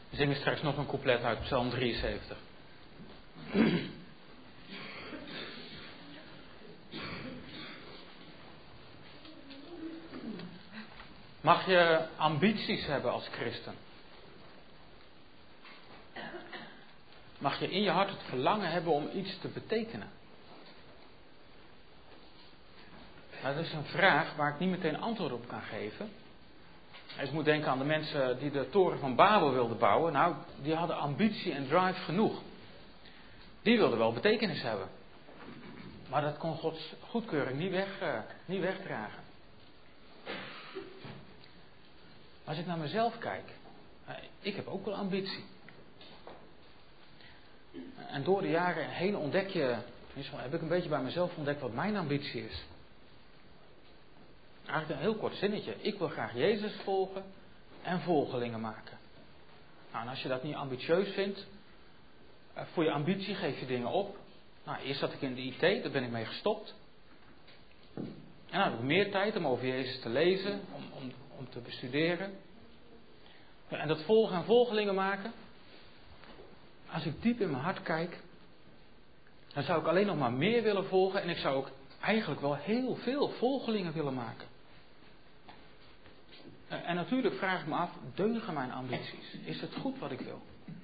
We zingen straks nog een couplet uit Psalm 73. Mag je ambities hebben als christen? Mag je in je hart het verlangen hebben om iets te betekenen? Nou, dat is een vraag waar ik niet meteen antwoord op kan geven. Je moet denken aan de mensen die de toren van Babel wilden bouwen. Nou, die hadden ambitie en drive genoeg. Die wilden wel betekenis hebben. Maar dat kon Gods goedkeuring niet wegdragen. Als ik naar mezelf kijk, ik heb ook wel ambitie. En door de jaren heen heb ik een beetje bij mezelf ontdekt wat mijn ambitie is. Eigenlijk een heel kort zinnetje. Ik wil graag Jezus volgen en volgelingen maken. Nou, en als je dat niet ambitieus vindt, voor je ambitie geef je dingen op. Nou, eerst zat ik in de IT, daar ben ik mee gestopt. En dan heb ik meer tijd om over Jezus te lezen, om te bestuderen. Ja, en dat volgen en volgelingen maken. Als ik diep in mijn hart kijk, dan zou ik alleen nog maar meer willen volgen. En ik zou ook eigenlijk wel heel veel volgelingen willen maken. En natuurlijk vraag ik me af, deugen mijn ambities? Is het goed wat ik wil?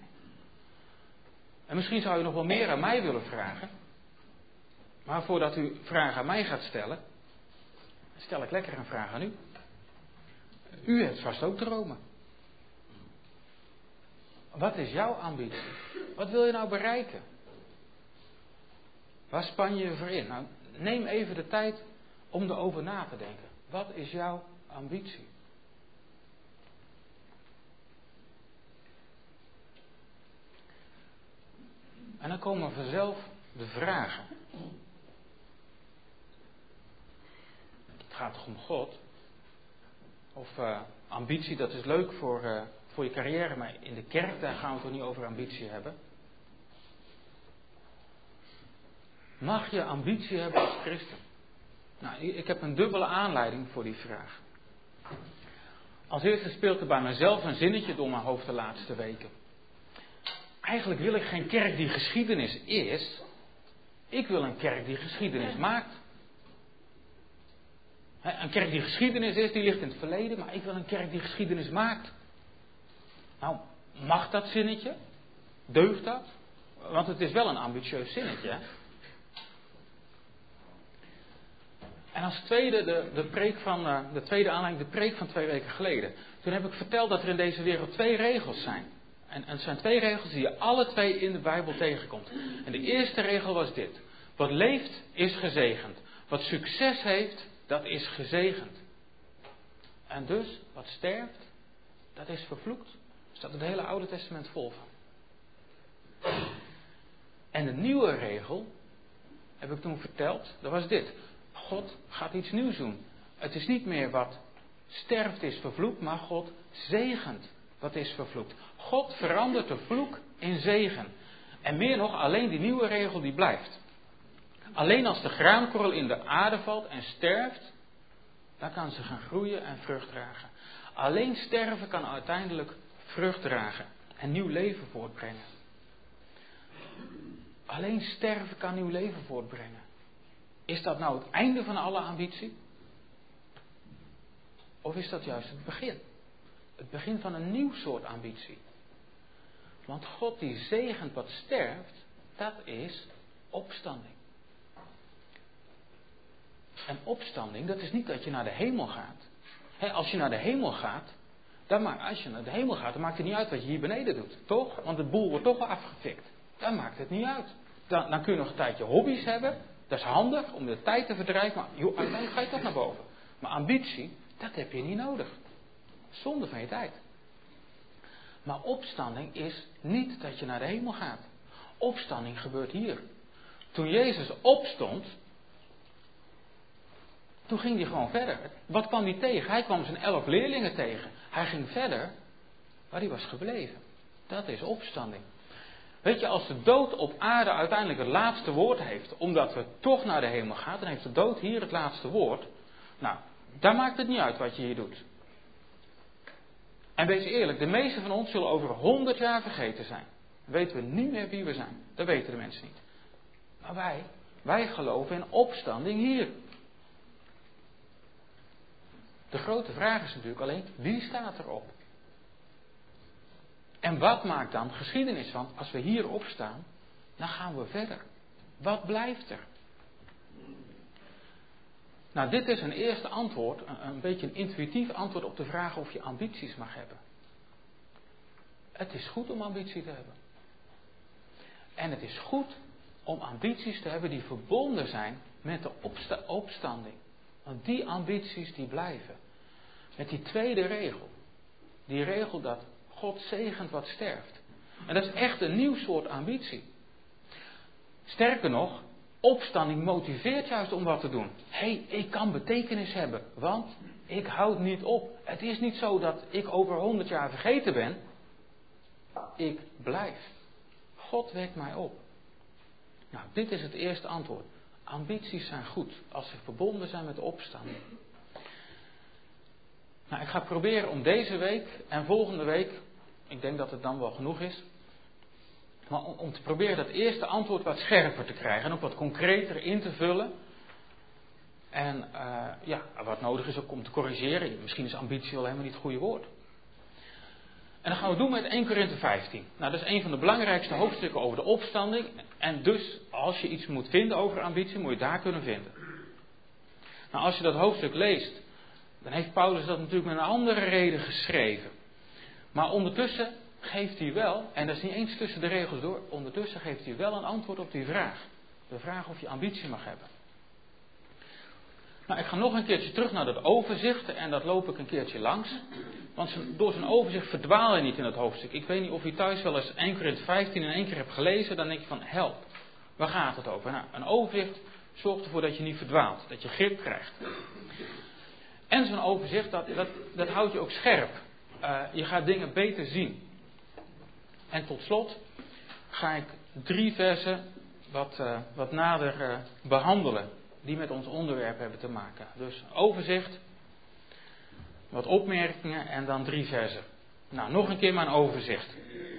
En misschien zou u nog wel meer aan mij willen vragen. Maar voordat u vragen aan mij gaat stellen, stel ik lekker een vraag aan u. U hebt vast ook dromen. Wat is jouw ambitie? Wat wil je nou bereiken? Waar span je je voor in? Nou, neem even de tijd om erover na te denken. Wat is jouw ambitie? En dan komen vanzelf de vragen. Het gaat toch om God? Of ambitie, dat is leuk voor je carrière, maar in de kerk, daar gaan we het toch niet over ambitie hebben? Mag je ambitie hebben als christen? Nou, ik heb een dubbele aanleiding voor die vraag. Als eerste speelt er bij mezelf een zinnetje door mijn hoofd de laatste weken. Eigenlijk wil ik geen kerk die geschiedenis is. Ik wil een kerk die geschiedenis maakt. Een kerk die geschiedenis is, die ligt in het verleden, maar ik wil een kerk die geschiedenis maakt. Nou, mag dat zinnetje? Deugt dat? Want het is wel een ambitieus zinnetje. Hè? En als tweede de tweede aanleiding, de preek van 2 weken geleden. Toen heb ik verteld dat er in deze wereld 2 regels zijn. En het zijn 2 regels die je alle 2 in de Bijbel tegenkomt. En de eerste regel was dit. Wat leeft is gezegend. Wat succes heeft, dat is gezegend. En dus, wat sterft, dat is vervloekt. Er staat het hele Oude Testament vol van. En de nieuwe regel, heb ik toen verteld, dat was dit. God gaat iets nieuws doen. Het is niet meer wat sterft is vervloekt, maar God zegent wat is vervloekt. God verandert de vloek in zegen. En meer nog, alleen die nieuwe regel die blijft. Alleen als de graankorrel in de aarde valt en sterft, dan kan ze gaan groeien en vrucht dragen. Alleen sterven kan uiteindelijk vrucht dragen en nieuw leven voortbrengen. Alleen sterven kan nieuw leven voortbrengen. Is dat nou het einde van alle ambitie? Of is dat juist het begin? Het begin van een nieuw soort ambitie. Want God die zegent wat sterft, dat is opstanding. En opstanding, dat is niet dat je naar de hemel gaat. Als je naar de hemel gaat, dan maakt het niet uit wat je hier beneden doet. Toch? Want de boel wordt toch wel afgefikt. Dan maakt het niet uit. Dan kun je nog een tijdje hobby's hebben. Dat is handig om de tijd te verdrijven. Maar uiteindelijk ga je toch naar boven. Maar ambitie, dat heb je niet nodig. Zonde van je tijd. Maar opstanding is niet dat je naar de hemel gaat. Opstanding gebeurt hier. Toen Jezus opstond, toen ging hij gewoon verder. Wat kwam hij tegen? Hij kwam zijn 11 leerlingen tegen. Hij ging verder waar hij was gebleven. Dat is opstanding. Weet je, als de dood op aarde uiteindelijk het laatste woord heeft, omdat we toch naar de hemel gaan, dan heeft de dood hier het laatste woord. Nou, daar maakt het niet uit wat je hier doet. En wees eerlijk, de meesten van ons zullen over 100 jaar vergeten zijn. Dan weten we niet meer wie we zijn. Dat weten de mensen niet. Maar wij geloven in opstanding hier. De grote vraag is natuurlijk alleen, wie staat erop? En wat maakt dan geschiedenis van, als we hier opstaan, dan gaan we verder. Wat blijft er? Nou, dit is een eerste antwoord, een beetje een intuïtief antwoord op de vraag of je ambities mag hebben. Het is goed om ambitie te hebben. En het is goed om ambities te hebben die verbonden zijn met de opstanding. Want die ambities die blijven. Met die tweede regel. Die regel dat God zegent wat sterft. En dat is echt een nieuw soort ambitie. Sterker nog, opstanding motiveert juist om wat te doen. Ik kan betekenis hebben, want ik houd niet op. Het is niet zo dat ik over 100 jaar vergeten ben. Ik blijf. God wekt mij op. Nou, dit is het eerste antwoord. Ambities zijn goed als ze verbonden zijn met de opstanding. Nou, ik ga proberen om deze week en volgende week, ik denk dat het dan wel genoeg is, maar om te proberen dat eerste antwoord wat scherper te krijgen en ook wat concreter in te vullen. En wat nodig is ook om te corrigeren. Misschien is ambitie wel helemaal niet het goede woord. En dat gaan we doen met 1 Korinthe 15. Nou, dat is een van de belangrijkste hoofdstukken over de opstanding. En dus, als je iets moet vinden over ambitie, moet je daar kunnen vinden. Nou, als je dat hoofdstuk leest, dan heeft Paulus dat natuurlijk met een andere reden geschreven. Maar ondertussen geeft hij wel, en dat is niet eens tussen de regels door, ondertussen geeft hij wel een antwoord op die vraag. De vraag of je ambitie mag hebben. Nou, ik ga nog een keertje terug naar dat overzicht en dat loop ik een keertje langs. Want door zijn overzicht verdwaal je niet in het hoofdstuk. Ik weet niet of je thuis wel eens 1 Korinthe 15 in 1 keer hebt gelezen, dan denk je van help, waar gaat het over? Nou, een overzicht zorgt ervoor dat je niet verdwaalt, dat je grip krijgt. En zo'n overzicht, dat houdt je ook scherp. Je gaat dingen beter zien. En tot slot ga ik 3 versen wat nader behandelen. Die met ons onderwerp hebben te maken. Dus overzicht, wat opmerkingen en dan 3 versen. Nou, nog een keer mijn overzicht.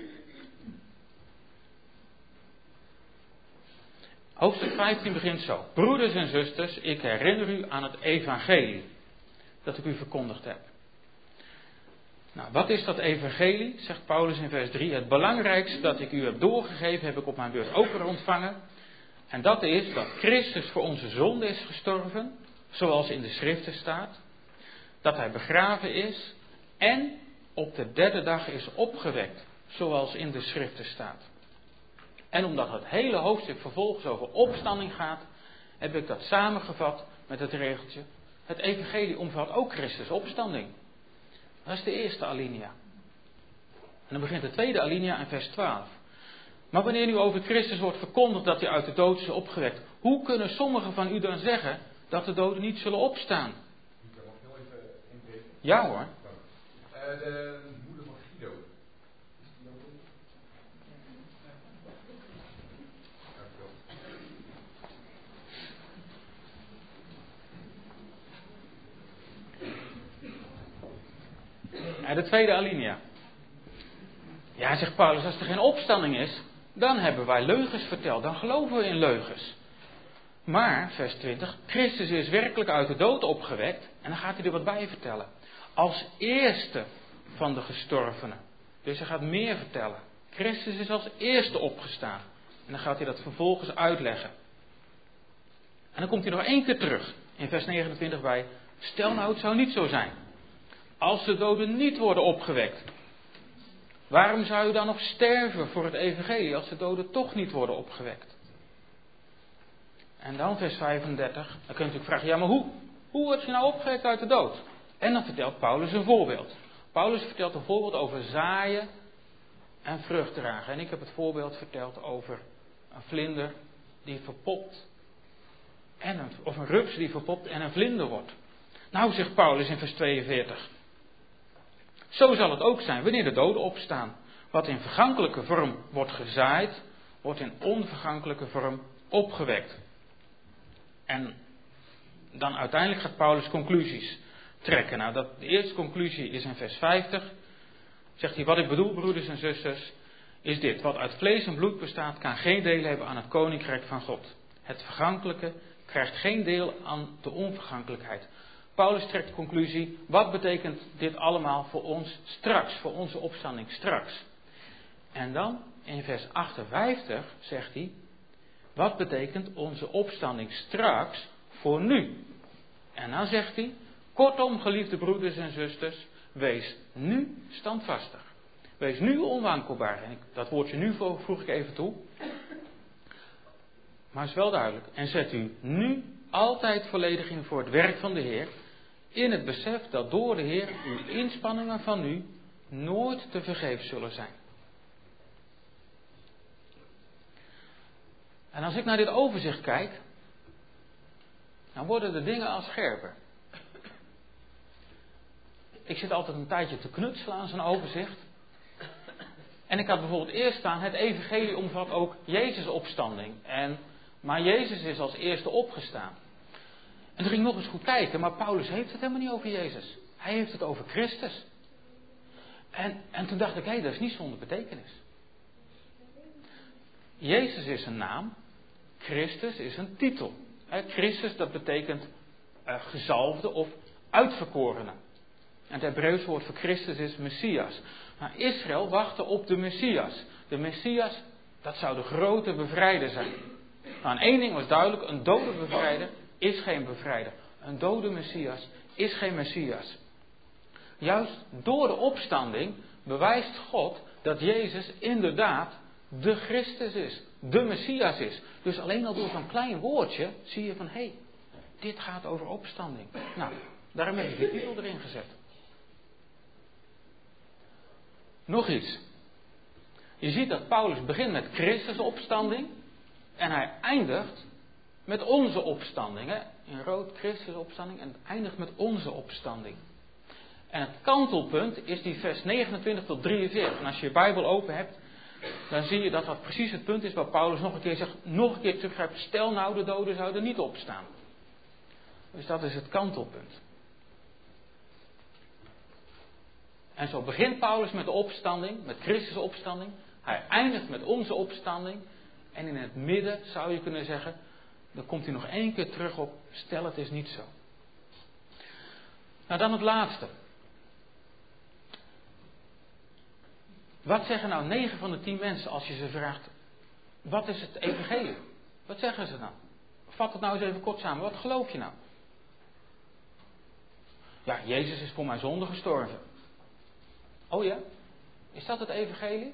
Hoofdstuk 15 begint zo. Broeders en zusters, ik herinner u aan het evangelie dat ik u verkondigd heb. Nou, wat is dat evangelie? Zegt Paulus in vers 3. Het belangrijkste dat ik u heb doorgegeven, heb ik op mijn beurt ook weer ontvangen. En dat is dat Christus voor onze zonde is gestorven, zoals in de schriften staat. Dat hij begraven is en op de 3e dag is opgewekt, zoals in de schriften staat. En omdat het hele hoofdstuk vervolgens over opstanding gaat, heb ik dat samengevat met het regeltje. Het evangelie omvat ook Christus opstanding. Dat is de eerste alinea. En dan begint de tweede alinea in vers 12. Maar wanneer nu over Christus wordt verkondigd dat hij uit de dood is opgewekt, hoe kunnen sommigen van u dan zeggen dat de doden niet zullen opstaan? Ik kan nog heel even inbreken. Ja hoor. De moeder van Guido. Is die ook in? En de tweede alinea. Ja, zegt Paulus, als er geen opstanding is, dan hebben wij leugens verteld. Dan geloven we in leugens. Maar, vers 20, Christus is werkelijk uit de dood opgewekt. En dan gaat hij er wat bij vertellen. Als eerste van de gestorvenen. Dus hij gaat meer vertellen. Christus is als eerste opgestaan. En dan gaat hij dat vervolgens uitleggen. En dan komt hij nog 1 keer terug. In vers 29 bij. Stel nou, het zou niet zo zijn. Als de doden niet worden opgewekt. Waarom zou je dan nog sterven voor het evangelie als de doden toch niet worden opgewekt? En dan vers 35. Dan kun je natuurlijk vragen, ja maar hoe? Hoe word je nou opgewekt uit de dood? En dan vertelt Paulus een voorbeeld. Paulus vertelt een voorbeeld over zaaien en vrucht dragen. En ik heb het voorbeeld verteld over een vlinder die verpopt. Of een rups die verpopt en een vlinder wordt. Nou, zegt Paulus in vers 42. Zo zal het ook zijn wanneer de doden opstaan. Wat in vergankelijke vorm wordt gezaaid, wordt in onvergankelijke vorm opgewekt. En dan uiteindelijk gaat Paulus conclusies trekken. Nou, de eerste conclusie is in vers 50. Zegt hij, wat ik bedoel, broeders en zusters, is dit. Wat uit vlees en bloed bestaat, kan geen deel hebben aan het koninkrijk van God. Het vergankelijke krijgt geen deel aan de onvergankelijkheid. Paulus trekt de conclusie, wat betekent dit allemaal voor ons straks, voor onze opstanding straks? En dan, in vers 58, zegt hij, wat betekent onze opstanding straks voor nu? En dan zegt hij, kortom, geliefde broeders en zusters, wees nu standvastig. Wees nu onwankelbaar. En dat woordje nu voeg ik even toe. Maar het is wel duidelijk. En zet u nu altijd volledig in voor het werk van de Heer. In het besef dat door de Heer uw inspanningen van nu nooit te vergeefs zullen zijn. En als ik naar dit overzicht kijk, dan worden de dingen al scherper. Ik zit altijd een tijdje te knutselen aan zo'n overzicht. En ik had bijvoorbeeld eerst staan, het evangelie omvat ook Jezus' opstanding. Maar Jezus is als eerste opgestaan. En toen ging ik nog eens goed kijken, maar Paulus heeft het helemaal niet over Jezus. Hij heeft het over Christus. En toen dacht ik, dat is niet zonder betekenis. Jezus is een naam, Christus is een titel. Christus, dat betekent gezalfde of uitverkorene. En het Hebreeuws woord voor Christus is Messias. Nou, Israël wachtte op de Messias. De Messias, dat zou de grote bevrijder zijn. Nou, en één ding was duidelijk, een dode bevrijder is geen bevrijder. Een dode Messias is geen Messias. Juist door de opstanding bewijst God dat Jezus inderdaad de Christus is. De Messias is. Dus alleen al door zo'n klein woordje zie je van, dit gaat over opstanding. Nou, daarom heb ik de titel erin gezet. Nog iets. Je ziet dat Paulus begint met Christus' opstanding. En hij eindigt met onze opstanding. In rood Christus' opstanding en het eindigt met onze opstanding. En het kantelpunt is die vers 29 tot 43. En als je je Bijbel open hebt, dan zie je dat dat precies het punt is waar Paulus nog een keer zegt, nog een keer teruggrijpt, stel nou de doden zouden niet opstaan. Dus dat is het kantelpunt. En zo begint Paulus met de opstanding, met Christus' opstanding. Hij eindigt met onze opstanding. En in het midden zou je kunnen zeggen, dan komt hij nog één keer terug op, stel het is niet zo. Nou, dan het laatste. Wat zeggen nou 9 van de 10 mensen als je ze vraagt, wat is het evangelie? Wat zeggen ze nou? Vat het nou eens even kort samen, wat geloof je nou? Ja, Jezus is voor mijn zonde gestorven. Oh ja? Is dat het evangelie?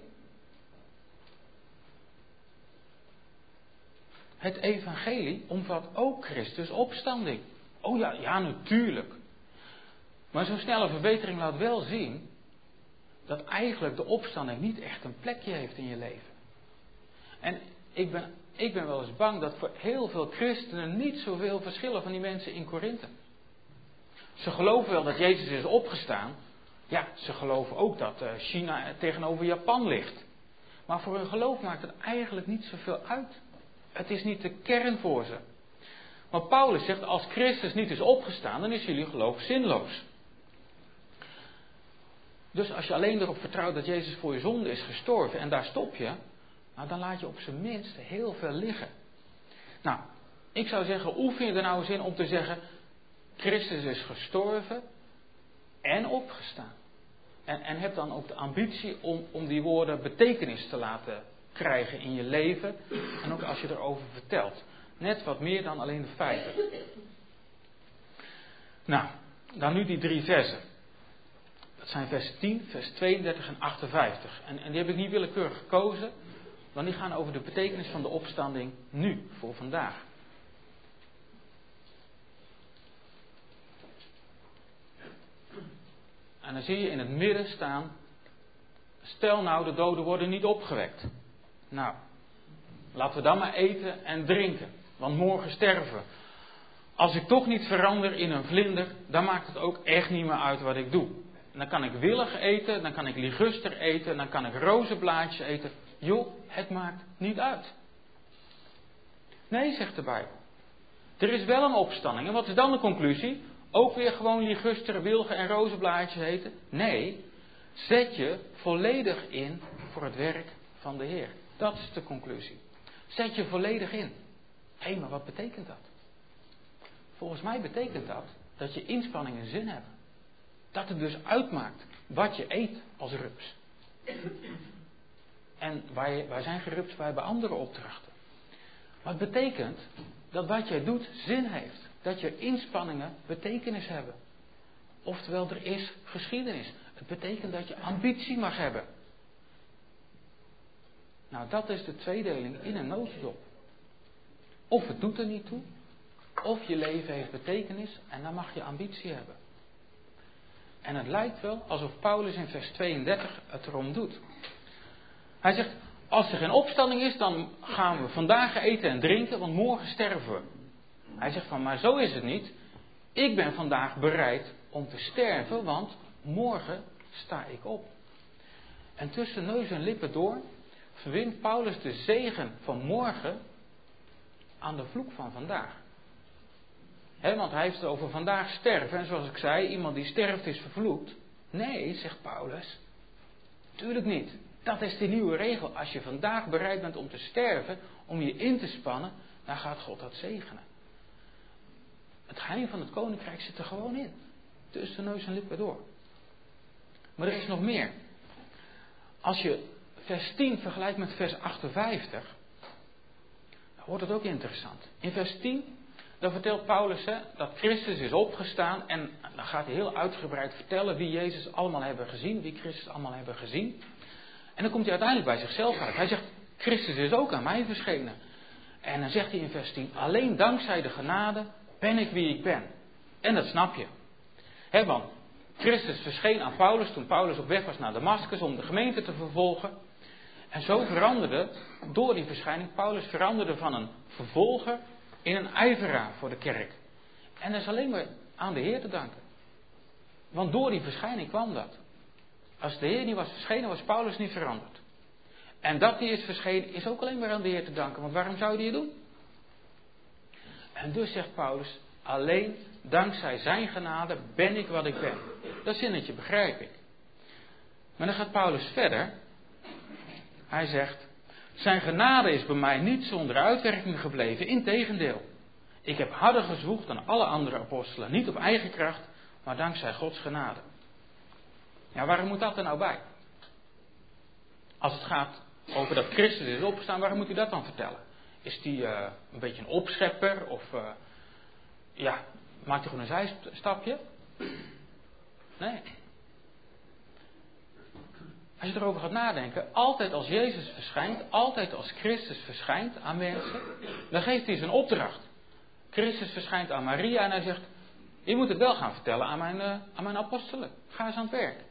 Het evangelie omvat ook Christus' opstanding. Oh ja, ja natuurlijk. Maar zo'n snelle verbetering laat wel zien dat eigenlijk de opstanding niet echt een plekje heeft in je leven. En ik ben wel eens bang dat voor heel veel christenen niet zoveel verschillen van die mensen in Korinthe. Ze geloven wel dat Jezus is opgestaan. Ja, ze geloven ook dat China tegenover Japan ligt. Maar voor hun geloof maakt het eigenlijk niet zoveel uit. Het is niet de kern voor ze. Maar Paulus zegt, als Christus niet is opgestaan, dan is jullie geloof zinloos. Dus als je alleen erop vertrouwt dat Jezus voor je zonde is gestorven en daar stop je, nou dan laat je op zijn minst heel veel liggen. Nou, ik zou zeggen, oefen je er nou eens in om te zeggen, Christus is gestorven en opgestaan. En heb dan ook de ambitie om die woorden betekenis te laten krijgen in je leven. En ook als je erover vertelt. Net wat meer dan alleen de feiten. Nou, dan nu die 3 versen. Dat zijn vers 10, vers 32 en 58. En die heb ik niet willekeurig gekozen. Want die gaan over de betekenis van de opstanding nu, voor vandaag. En dan zie je in het midden staan, stel nou de doden worden niet opgewekt. Nou, laten we dan maar eten en drinken, want morgen sterven we. Als ik toch niet verander in een vlinder, dan maakt het ook echt niet meer uit wat ik doe. En dan kan ik willig eten, dan kan ik liguster eten, dan kan ik rozenblaadjes eten. Joh, het maakt niet uit. Nee, zegt de Bijbel. Er is wel een opstanding. En wat is dan de conclusie? Ook weer gewoon liguster, wilgen en rozenblaadjes eten? Nee, Zet je volledig in voor het werk van de Heer. Dat is de conclusie. Zet je volledig in. Hé, maar wat betekent dat? Volgens mij betekent dat je inspanningen zin hebben. Dat het dus uitmaakt wat je eet als rups. En wij zijn gerups, wij hebben andere opdrachten. Maar het betekent dat wat jij doet zin heeft. Dat je inspanningen betekenis hebben. Oftewel, er is geschiedenis. Het betekent dat je ambitie mag hebben. Nou, dat is de tweedeling in een notendop. Of het doet er niet toe, of je leven heeft betekenis en dan mag je ambitie hebben. En het lijkt wel alsof Paulus in vers 32 het erom doet. Hij zegt, als er geen opstanding is, dan gaan we vandaag eten en drinken, want morgen sterven we. Hij zegt van, maar zo is het niet. Ik ben vandaag bereid om te sterven, want morgen sta ik op. En tussen neus en lippen door verbindt Paulus de zegen van morgen aan de vloek van vandaag. Want hij heeft het over vandaag sterven. En zoals ik zei, iemand die sterft is vervloekt. Nee, zegt Paulus. Tuurlijk niet. Dat is de nieuwe regel. Als je vandaag bereid bent om te sterven, om je in te spannen, dan gaat God dat zegenen. Het geheim van het koninkrijk zit er gewoon in. Tussen neus en lippen door. Maar er is nog meer. Als je vers 10 vergelijkt met vers 58, dan wordt het ook interessant. In vers 10, dan vertelt Paulus dat Christus is opgestaan. En dan gaat hij heel uitgebreid vertellen wie Jezus allemaal hebben gezien. Wie Christus allemaal hebben gezien. En dan komt hij uiteindelijk bij zichzelf uit. Hij zegt, Christus is ook aan mij verschenen. En dan zegt hij in vers 10, alleen dankzij de genade ben ik wie ik ben. En dat snap je. Want Christus verscheen aan Paulus toen Paulus op weg was naar Damascus om de gemeente te vervolgen. En zo veranderde, door die verschijning, Paulus veranderde van een vervolger in een ijveraar voor de kerk. En dat is alleen maar aan de Heer te danken. Want door die verschijning kwam dat. Als de Heer niet was verschenen, was Paulus niet veranderd. En dat hij is verschenen, is ook alleen maar aan de Heer te danken. Want waarom zou hij het doen? En dus zegt Paulus, alleen dankzij zijn genade ben ik wat ik ben. Dat zinnetje begrijp ik. Maar dan gaat Paulus verder. Hij zegt, zijn genade is bij mij niet zonder uitwerking gebleven. Integendeel, ik heb harder gezwoegd dan alle andere apostelen. Niet op eigen kracht, maar dankzij Gods genade. Ja, waarom moet dat er nou bij? Als het gaat over dat Christus is opgestaan, waarom moet u dat dan vertellen? Is die een beetje een opschepper? Of maakt hij gewoon een zijstapje? Nee. Als je erover gaat nadenken, altijd als Jezus verschijnt, altijd als Christus verschijnt aan mensen, dan geeft hij zijn opdracht. Christus verschijnt aan Maria en hij zegt, je moet het wel gaan vertellen aan mijn apostelen. Ga eens aan het werk.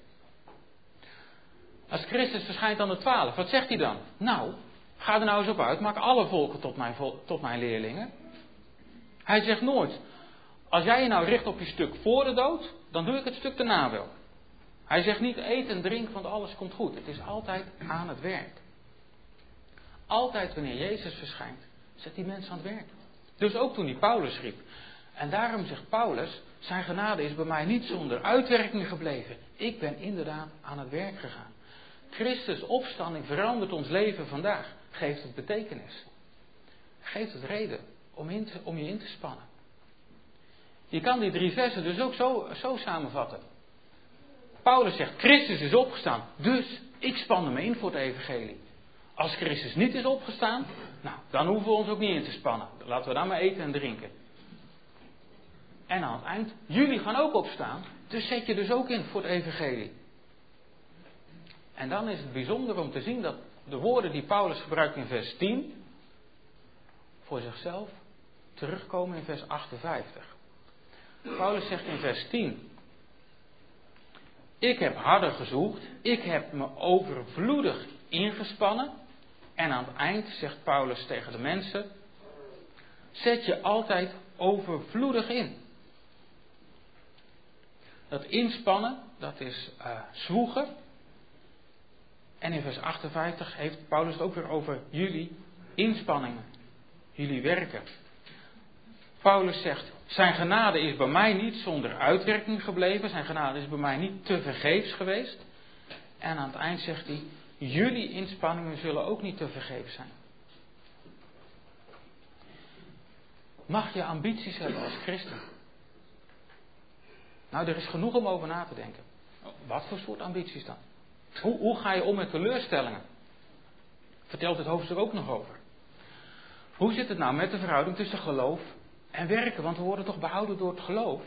Als Christus verschijnt aan de 12, wat zegt hij dan? Nou, ga er nou eens op uit, maak alle volken tot mijn leerlingen. Hij zegt nooit, als jij je nou richt op je stuk voor de dood, dan doe ik het stuk daarna wel. Hij zegt niet eet en drink, want alles komt goed. Het is altijd aan het werk. Altijd wanneer Jezus verschijnt, zet die mensen aan het werk. Dus ook toen hij Paulus riep. En daarom zegt Paulus, zijn genade is bij mij niet zonder uitwerking gebleven. Ik ben inderdaad aan het werk gegaan. Christus' opstanding verandert ons leven vandaag. Geeft het betekenis. Geeft het reden om je in te spannen. Je kan die 3 versen dus ook zo samenvatten. Paulus zegt, Christus is opgestaan, dus ik span me in voor het evangelie. Als Christus niet is opgestaan, nou, dan hoeven we ons ook niet in te spannen. Laten we dan maar eten en drinken. En aan het eind, jullie gaan ook opstaan, dus zet je dus ook in voor het evangelie. En dan is het bijzonder om te zien dat de woorden die Paulus gebruikt in vers 10, voor zichzelf terugkomen in vers 58. Paulus zegt in vers 10, ik heb harder gezocht, ik heb me overvloedig ingespannen. En aan het eind zegt Paulus tegen de mensen, zet je altijd overvloedig in. Dat inspannen, dat is zwoegen. En in vers 58 heeft Paulus het ook weer over jullie inspanningen, jullie werken. Paulus zegt, zijn genade is bij mij niet zonder uitwerking gebleven. Zijn genade is bij mij niet tevergeefs geweest. En aan het eind zegt hij, jullie inspanningen zullen ook niet te vergeefs zijn. Mag je ambities hebben als christen? Nou, er is genoeg om over na te denken. Wat voor soort ambities dan? Hoe ga je om met teleurstellingen? Vertelt het hoofdstuk ook nog over. Hoe zit het nou met de verhouding tussen geloof en werken? Want we worden toch behouden door het geloof?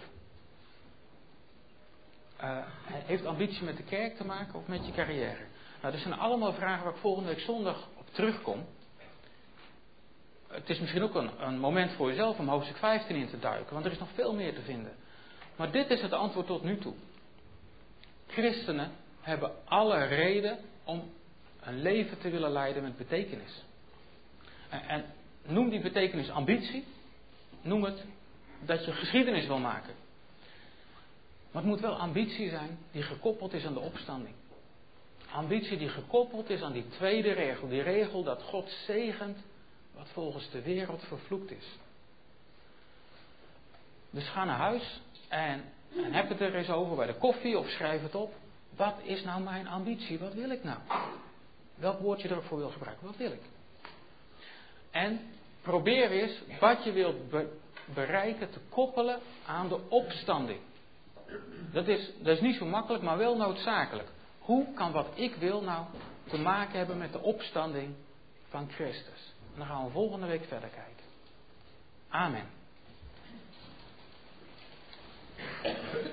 Heeft ambitie met de kerk te maken of met je carrière? Nou, dat zijn allemaal vragen waar ik volgende week zondag op terugkom. Het is misschien ook een moment voor jezelf om hoofdstuk 15 in te duiken, want er is nog veel meer te vinden. Maar dit is het antwoord tot nu toe. Christenen hebben alle reden om een leven te willen leiden met betekenis. En noem die betekenis ambitie. Noem het dat je geschiedenis wil maken. Maar het moet wel ambitie zijn die gekoppeld is aan de opstanding. Ambitie die gekoppeld is aan die tweede regel. Die regel dat God zegent wat volgens de wereld vervloekt is. Dus ga naar huis en heb het er eens over bij de koffie of schrijf het op. Wat is nou mijn ambitie? Wat wil ik nou? Welk woord je ervoor wil gebruiken? Wat wil ik? En probeer eens wat je wilt bereiken te koppelen aan de opstanding. Dat is niet zo makkelijk, maar wel noodzakelijk. Hoe kan wat ik wil nou te maken hebben met de opstanding van Christus? En dan gaan we volgende week verder kijken. Amen.